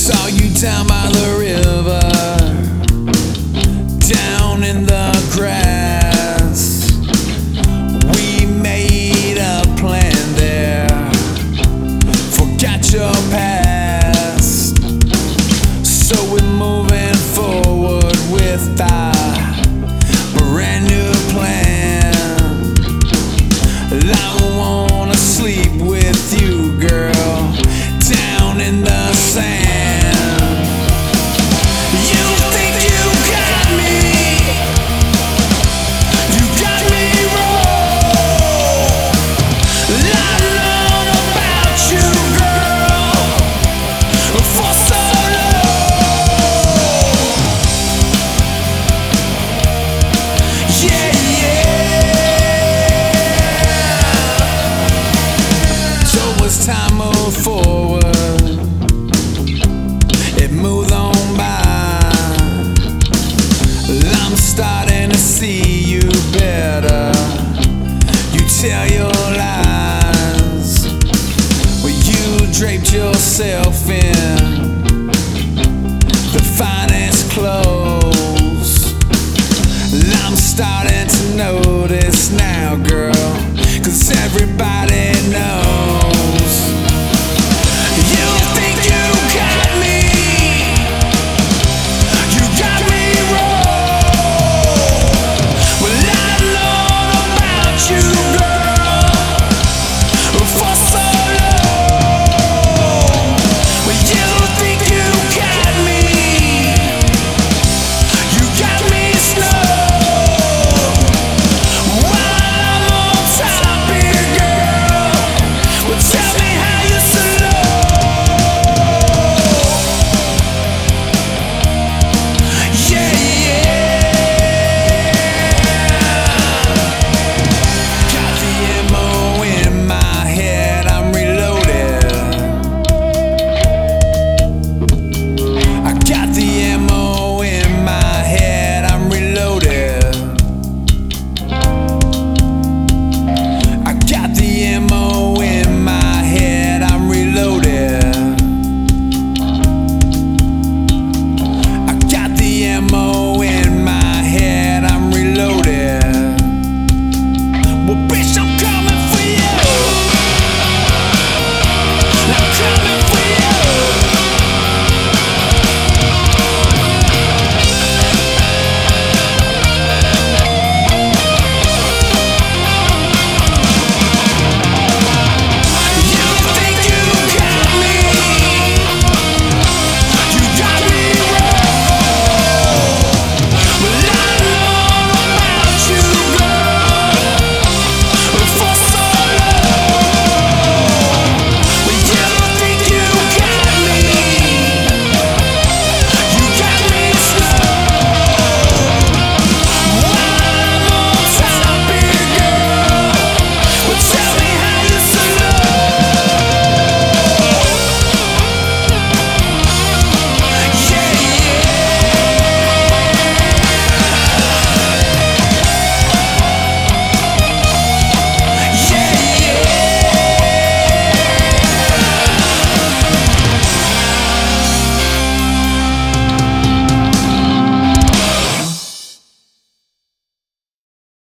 Saw you down by the river, down in the grass. We made a plan there, forgot your past. So we're moving forward with our brand new plan. I wanna sleep with you, girl, down in the sand. You think you got me? You got me wrong. I learned about you, girl, for so long. Yeah, yeah. So as time moved forward, it moved on by. I'm starting to see you better. You tell your lies. Well, you draped yourself in the finest clothes. I'm starting to notice now, girl, 'cause everybody knows